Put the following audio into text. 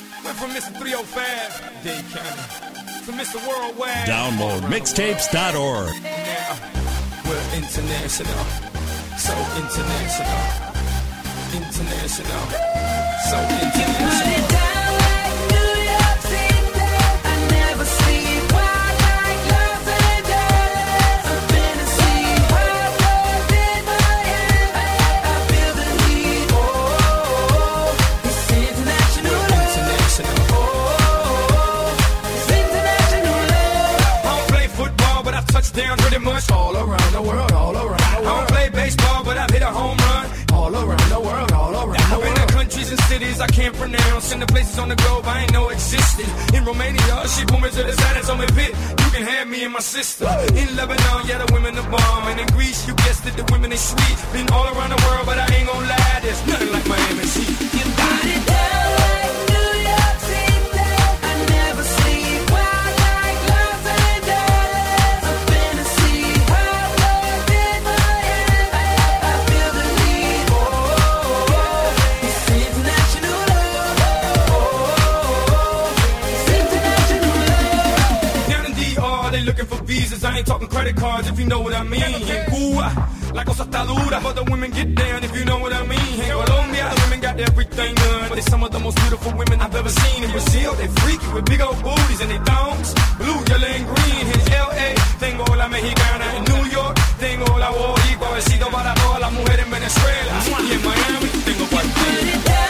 Went from Mr. 305, Dade County, to Mr. Worldwide. Download mixtapes.org. Now, we're international, so international, international, so international. Down pretty much all around the world, all around the world. I don't play baseball, but I've hit a home run all around the world, all around the world. I've been to countries and cities I can't pronounce, and the places on the globe I ain't know existed. In Romania, she pulled me to the side and told me, "Pit, you can have me and my sister." In Lebanon, yeah, the women are bomb, and in Greece, you guessed it, the women they sweet. Been all around the world, but I ain't gonna lie, there's nothing like Miami Heat. You got it down like New York City. I never sleep. Wild like Los Angeles. I've been to see Harvard in Miami. I feel the need. It's international love. It's international love. Down in DR, they looking for visas. I ain't talking credit cards, if you know what I mean. In Cuba, la cosa está dura, but the women get down, if you know what I mean. In Colombia, the women got everything done, but they're some of the most beautiful women I've ever seen. In Brazil, they freaky with big old booties and they thongs, blue, yellow, and green. In LA, tengo la mexicana. In New York, tengo la boricua. Besito para todas las mujeres en Venezuela. Y en Miami, tengo cualquiera.